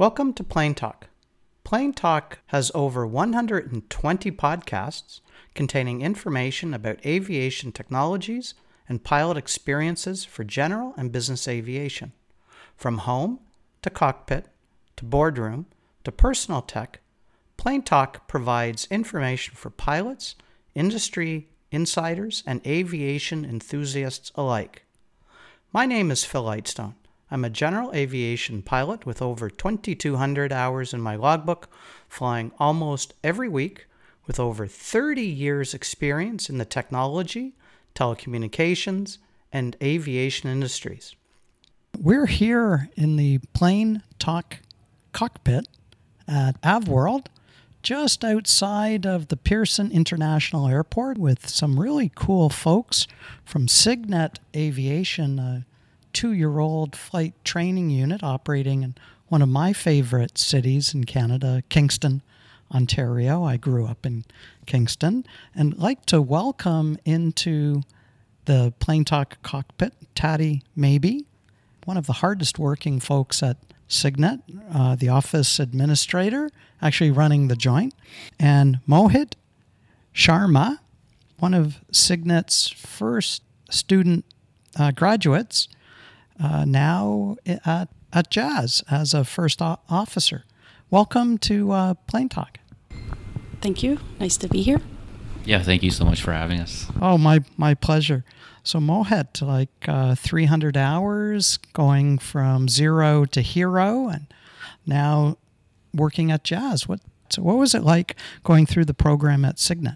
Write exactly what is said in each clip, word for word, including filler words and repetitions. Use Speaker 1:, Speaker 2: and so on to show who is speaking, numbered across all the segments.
Speaker 1: Welcome to Plane Talk. Plane Talk has over one hundred twenty podcasts containing information about aviation technologies and pilot experiences for general and business aviation. From home to cockpit to boardroom to personal tech, Plane Talk provides information for pilots, industry insiders, and aviation enthusiasts alike. My name is Phil Lightstone. I'm a general aviation pilot with over twenty-two hundred hours in my logbook, flying almost every week with over thirty years experience in the technology, telecommunications, and aviation industries.
Speaker 2: We're here in the Plane Talk cockpit at AvWorld, just outside of the Pearson International Airport with some really cool folks from Cygnet Aviation, a two-year-old flight training unit operating in one of my favorite cities in Canada, Kingston, Ontario. I grew up in Kingston, and I'd like to welcome into the Plane Talk cockpit Taddy Maybe, one of the hardest working folks at Cygnet, uh, the office administrator, actually running the joint, and Mohit Sharma, one of Cygnet's first student uh, graduates, uh, now at, at Jazz as a first o- officer. Welcome to uh, Plane Talk.
Speaker 3: Thank you. Nice to be here.
Speaker 4: Yeah, thank you so much for having us.
Speaker 2: Oh, my my pleasure. So Mohit, like uh, three hundred hours, going from zero to hero, and now working at Jazz. What so what was it like going through the program at Cygnet?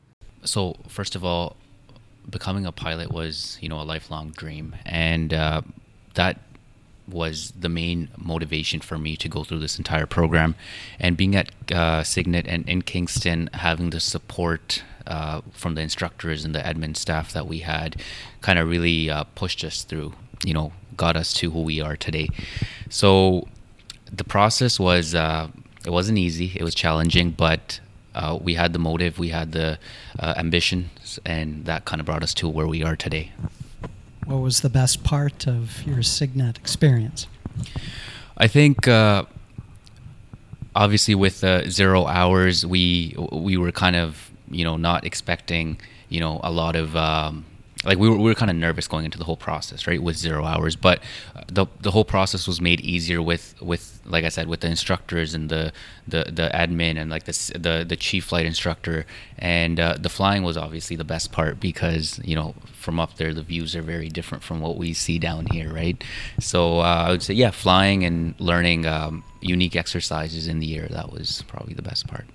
Speaker 4: So first of all, becoming a pilot was, you know, a lifelong dream, and uh, that was the main motivation for me to go through this entire program. And being at uh, Cygnet and in Kingston, having the support uh, from the instructors and the admin staff that we had kind of really uh, pushed us through, you know, got us to who we are today. So the process was, uh, it wasn't easy, it was challenging, but uh, we had the motive, we had the uh, ambitions, and that kind of brought us to where we are today.
Speaker 2: What was the best part of your Cygnet experience?
Speaker 4: I think uh, obviously with uh, zero hours, we we were kind of, you know, not expecting, you know, a lot of um, like we were we were kind of nervous going into the whole process, right, with zero hours. But the the whole process was made easier with with like I said, with the instructors and the the, the admin and like the the the chief flight instructor. And uh, the flying was obviously the best part because, you know, from up there the views are very different from what we see down here, right? So uh, I would say, yeah, flying and learning um, unique exercises in the air, that was probably the best part.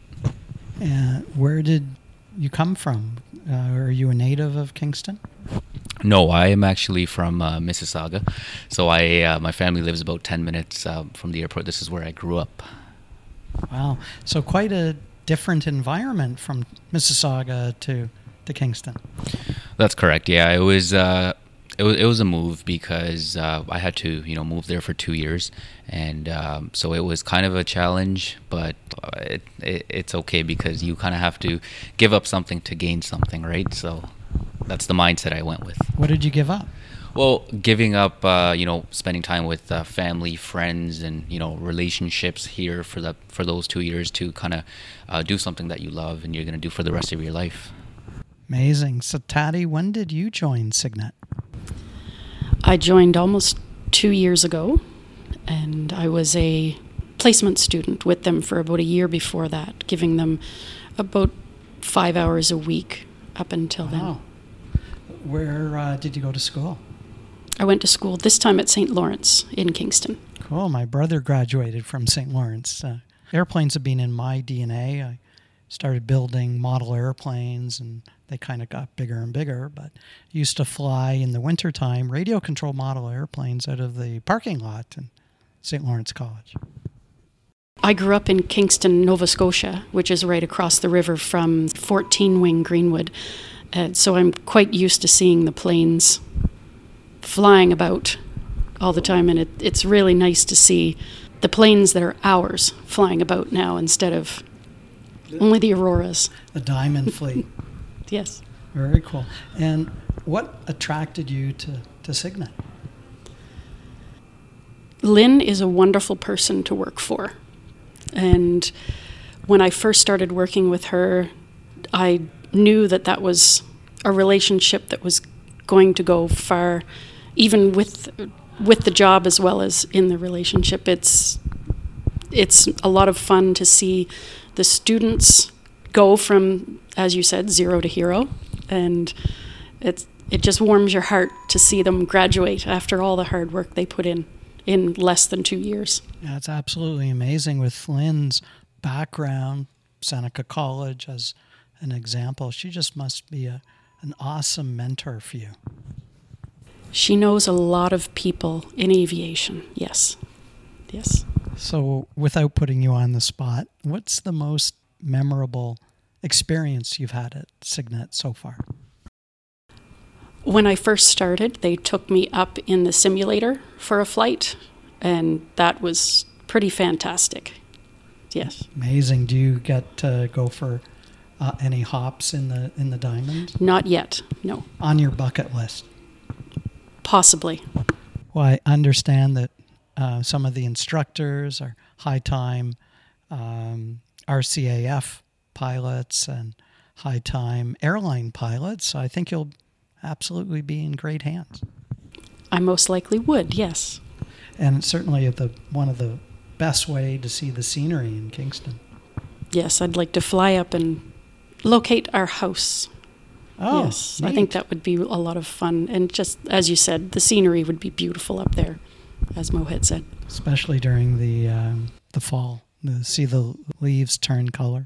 Speaker 2: And where did you come from? Uh, are you a native of Kingston?
Speaker 4: No, I am actually from uh, Mississauga. So I uh, my family lives about ten minutes uh, from the airport. This is where I grew up.
Speaker 2: Wow. So quite a different environment from Mississauga to, to Kingston.
Speaker 4: That's correct. Yeah, it was uh, it was it was a move because uh, I had to, you know, move there for two years, and um, so it was kind of a challenge. But it, it it's okay because you kind of have to give up something to gain something, right? So that's the mindset I went with.
Speaker 2: What did you give up?
Speaker 4: Well, giving up, uh, you know, spending time with uh, family, friends, and, you know, relationships here for the for those two years to kind of uh, do something that you love and you're going to do for the rest of your life.
Speaker 2: Amazing. So, Taddy, when did you join Cygnet?
Speaker 3: I joined almost two years ago, and I was a placement student with them for about a year before that, giving them about five hours a week up until
Speaker 2: wow.
Speaker 3: then.
Speaker 2: Where uh, did you go to school?
Speaker 3: I went to school this time at Saint Lawrence in Kingston.
Speaker 2: Cool. My brother graduated from Saint Lawrence. Uh, airplanes have been in my D N A. I started building model airplanes, and they kind of got bigger and bigger, but used to fly in the wintertime radio control model airplanes out of the parking lot in Saint Lawrence College.
Speaker 3: I grew up in Kingston, Nova Scotia, which is right across the river from fourteen Wing Greenwood. Uh, so I'm quite used to seeing the planes flying about all the time, and it, it's really nice to see the planes that are ours flying about now instead of only the Auroras.
Speaker 2: The Diamond Fleet.
Speaker 3: Yes.
Speaker 2: Very cool. And what attracted you to, to Cygnet?
Speaker 3: Lynn is a wonderful person to work for. And when I first started working with her, I knew that that was a relationship that was going to go far, even with with the job as well as in the relationship. It's it's a lot of fun to see the students go from, as you said, zero to hero, and it's it just warms your heart to see them graduate after all the hard work they put in in less than two years.
Speaker 2: Yeah, it's absolutely amazing with Lynn's background, Seneca College as an example. She just must be a, an awesome mentor for you.
Speaker 3: She knows a lot of people in aviation, yes. Yes.
Speaker 2: So without putting you on the spot, what's the most memorable experience you've had at Cygnet so far?
Speaker 3: When I first started, they took me up in the simulator for a flight, and that was pretty fantastic. Yes.
Speaker 2: Amazing. Do you get to go for uh, any hops in the in the Diamond?
Speaker 3: Not yet, no.
Speaker 2: On your bucket list?
Speaker 3: Possibly.
Speaker 2: Well, I understand that uh, some of the instructors are high-time um, R C A F pilots and high-time airline pilots. So I think you'll absolutely be in great hands.
Speaker 3: I most likely would, yes.
Speaker 2: And certainly the one of the best way to see the scenery in Kingston.
Speaker 3: Yes, I'd like to fly up and locate our house.
Speaker 2: Oh,
Speaker 3: yes,
Speaker 2: neat.
Speaker 3: I think that would be a lot of fun. And just, as you said, the scenery would be beautiful up there, as Mo had said.
Speaker 2: Especially during the um, the fall, to see the leaves turn color.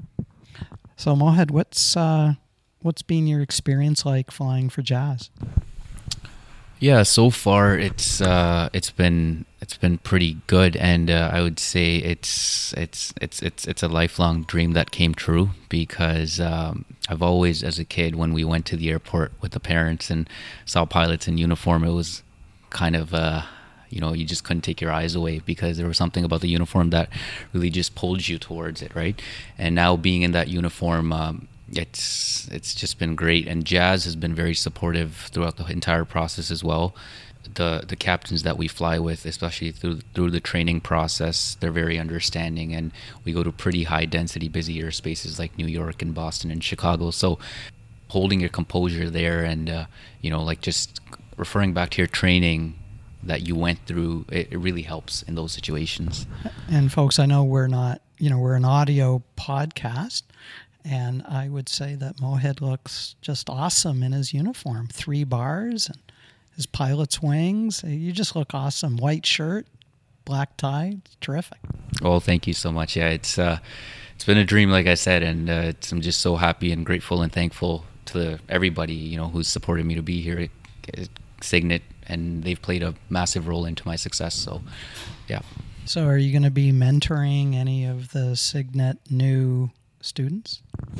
Speaker 2: So Mohed, what's uh, what's been your experience like flying for Jazz?
Speaker 4: Yeah, so far it's uh, it's been it's been pretty good, and uh, I would say it's it's it's it's it's a lifelong dream that came true, because um, I've always, as a kid, when we went to the airport with the parents and saw pilots in uniform, it was kind of uh, you know, you just couldn't take your eyes away, because there was something about the uniform that really just pulled you towards it, right? And now being in that uniform, um, it's it's just been great, and Jazz has been very supportive throughout the entire process as well. The the captains that we fly with, especially through through the training process, they're very understanding, and we go to pretty high density, busy airspaces like New York and Boston and Chicago. So holding your composure there, and uh, you know, like just referring back to your training that you went through, it, it really helps in those situations.
Speaker 2: And folks, I know we're not, you know, we're an audio podcast, and I would say that Mohed looks just awesome in his uniform. Three bars and his pilot's wings. You just look awesome. White shirt, black tie. It's terrific.
Speaker 4: Oh, thank you so much. Yeah, it's uh, it's been a dream, like I said, and uh, it's, I'm just so happy and grateful and thankful to everybody, you know, who's supported me to be here at Cygnet, and they've played a massive role into my success. So, yeah.
Speaker 2: So, are you going to be mentoring any of the Cygnet new students?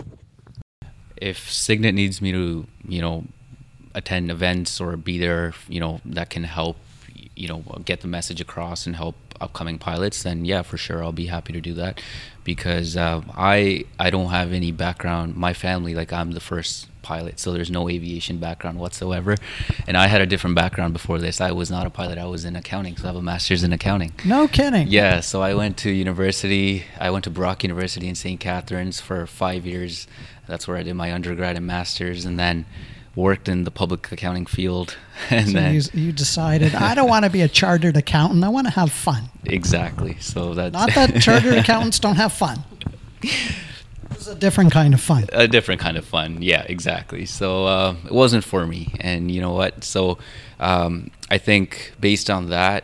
Speaker 4: If Cygnet needs me to, you know, attend events or be there, you know, that can help, you know, get the message across and help upcoming pilots, then yeah, for sure, I'll be happy to do that, because uh, I I don't have any background. My family, like, I'm the first pilot, so there's no aviation background whatsoever, and I had a different background before this. I was not a pilot. I was in accounting, so I have a master's in accounting.
Speaker 2: No kidding.
Speaker 4: Yeah, so I went to university. I went to Brock University in Saint Catharines for five years. That's where I did my undergrad and master's, and then worked in the public accounting field. And
Speaker 2: so
Speaker 4: then
Speaker 2: you, you decided, I don't want to be a chartered accountant. I want to have fun.
Speaker 4: Exactly. So that's
Speaker 2: not that chartered accountants don't have fun. It's a different kind of fun.
Speaker 4: A different kind of fun. Yeah, exactly. So uh, it wasn't for me. And you know what? So um, I think based on that,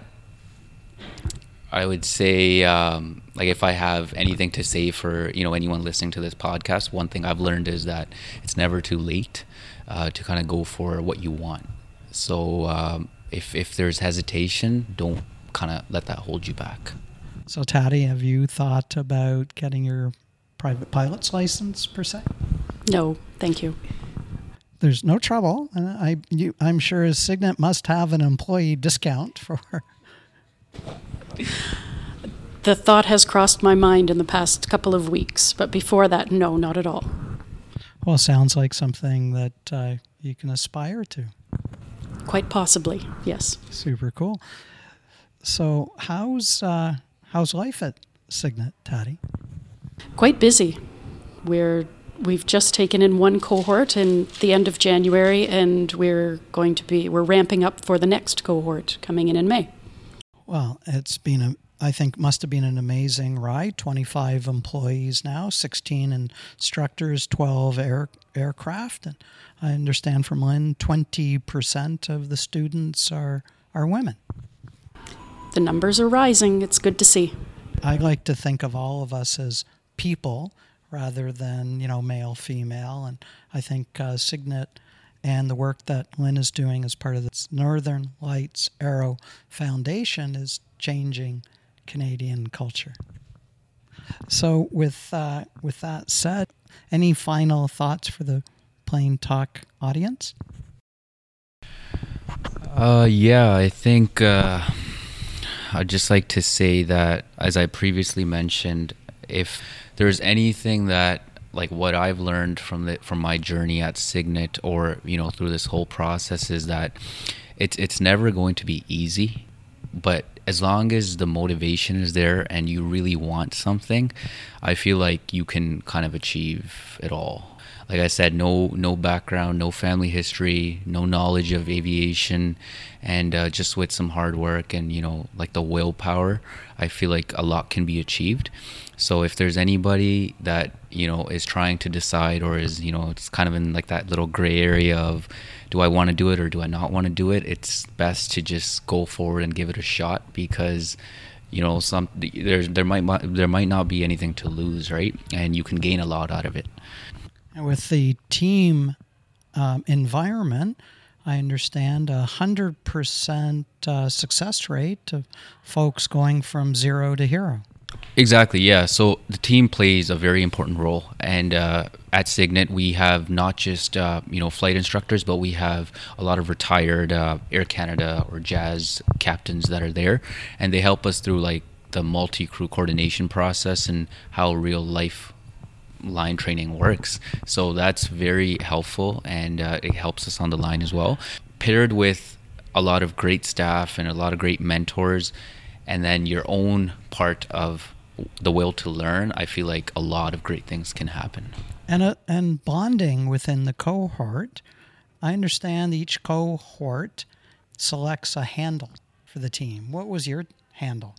Speaker 4: I would say, um, like, if I have anything to say for, you know, anyone listening to this podcast, one thing I've learned is that it's never too late uh, to kind of go for what you want. So um, if if there's hesitation, don't kind of let that hold you back.
Speaker 2: So Taddy, have you thought about getting your private pilot's license per se?
Speaker 3: No, thank you.
Speaker 2: There's no trouble. And I, you, I'm sure Cygnet must have an employee discount for.
Speaker 3: The thought has crossed my mind in the past couple of weeks, but before that, no, not at all.
Speaker 2: Well, sounds like something that uh, you can aspire to.
Speaker 3: Quite possibly, yes.
Speaker 2: Super cool. So how's uh, how's life at Cygnet, Tati?
Speaker 3: Quite busy. We're we've just taken in one cohort in the end of January, and we're going to be we're ramping up for the next cohort coming in in May.
Speaker 2: Well, it's been a I think must have been an amazing ride. twenty-five employees now, sixteen instructors, twelve air, aircraft, and I understand from Lynn, twenty percent of the students are are women.
Speaker 3: The numbers are rising. It's good to see.
Speaker 2: I like to think of all of us as people rather than, you know, male, female. And I think uh, Cygnet and the work that Lynn is doing as part of the Northern Lights Aero Foundation is changing Canadian culture. So with uh, with that said, any final thoughts for the Plane Talk audience?
Speaker 4: Uh, yeah, I think uh, I'd just like to say that, as I previously mentioned, if there's anything that, like what I've learned from the from my journey at Cygnet, or you know through this whole process, is that it's it's never going to be easy, but as long as the motivation is there and you really want something, I feel like you can kind of achieve it all. Like I said, no no background, no family history, no knowledge of aviation, and uh, just with some hard work and, you know, like the willpower, I feel like a lot can be achieved. So if there's anybody that, you know, is trying to decide, or is, you know, it's kind of in like that little gray area of, do I want to do it or do I not want to do it? It's best to just go forward and give it a shot, because, you know, some there's there might there might not be anything to lose, right? And you can gain a lot out of it.
Speaker 2: And with the team um, environment, I understand a hundred percent uh, success rate of folks going from zero to hero.
Speaker 4: Exactly, yeah. So the team plays a very important role, and uh, at Cygnet we have not just uh, you know flight instructors, but we have a lot of retired uh, Air Canada or Jazz captains that are there, and they help us through like the multi-crew coordination process and how real life line training works. So that's very helpful, and uh, it helps us on the line as well, paired with a lot of great staff and a lot of great mentors, and then your own part of the will to learn. I feel like a lot of great things can happen.
Speaker 2: And uh, and bonding within the cohort. I understand each cohort selects a handle for the team. What was your handle?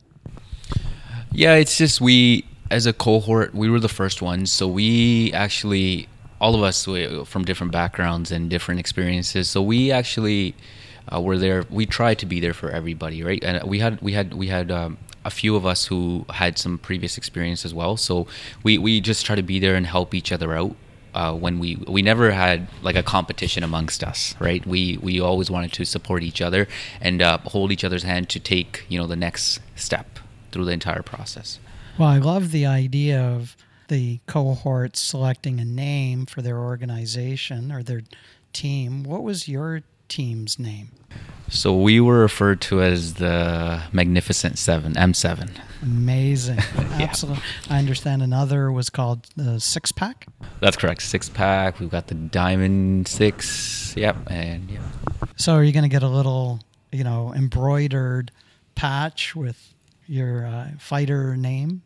Speaker 4: Yeah, it's just we, as a cohort, we were the first ones. So we actually, all of us we, from different backgrounds and different experiences. So we actually uh, were there. We tried to be there for everybody, right? And we had we had we had um, a few of us who had some previous experience as well. So we we just try to be there and help each other out. Uh, when we we never had like a competition amongst us, right? We we always wanted to support each other and uh, hold each other's hand to take, you know, the next step through the entire process.
Speaker 2: Well, I love the idea of the cohort selecting a name for their organization or their team. What was your team's name?
Speaker 4: So we were referred to as the Magnificent Seven, M seven.
Speaker 2: Amazing. Absolutely. I understand another was called the Six Pack.
Speaker 4: That's correct. Six Pack. We've got the Diamond Six. Yep. And yeah.
Speaker 2: So are you going to get a little, you know, embroidered patch with your uh, fighter name?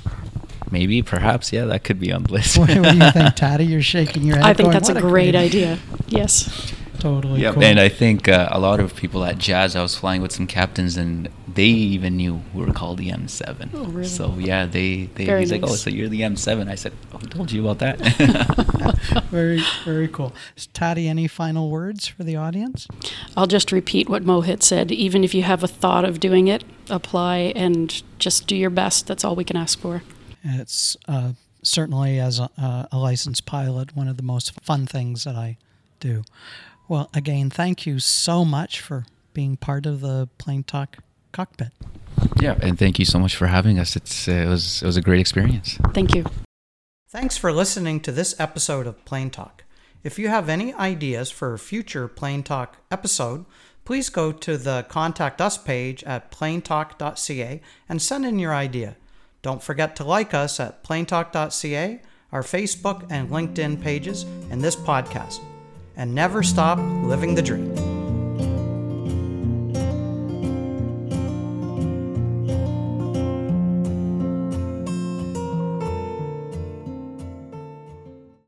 Speaker 4: Maybe, perhaps, yeah, that could be on the list.
Speaker 2: What, what do you think, Tati? You're shaking your head.
Speaker 3: I think
Speaker 2: going,
Speaker 3: that's a
Speaker 2: "What
Speaker 3: great,
Speaker 2: great
Speaker 3: idea. Yes.
Speaker 2: Totally
Speaker 4: Yep.
Speaker 2: cool.
Speaker 4: And I think uh, a lot of people at Jazz, I was flying with some captains, and they even knew we were called the M seven.
Speaker 3: Oh, really?
Speaker 4: So yeah, they, they
Speaker 3: Very
Speaker 4: he's like,
Speaker 3: nice.
Speaker 4: oh, so you're the M seven. I said, oh, who told you about that?
Speaker 2: Very, very cool. Tati, any final words for the audience?
Speaker 3: I'll just repeat what Mohit said. Even if you have a thought of doing it, apply and just do your best. That's all we can ask for.
Speaker 2: It's uh, certainly, as a, uh, a licensed pilot, one of the most fun things that I do. Well, again, thank you so much for being part of the Plane Talk cockpit.
Speaker 4: Yeah, and thank you so much for having us. It's uh, it was it was a great experience.
Speaker 3: Thank you.
Speaker 1: Thanks for listening to this episode of Plane Talk. If you have any ideas for a future Plane Talk episode, please go to the Contact Us page at planetalk dot c a and send in your idea. Don't forget to like us at planetalk dot c a, our Facebook and LinkedIn pages, and this podcast. And never stop living the dream.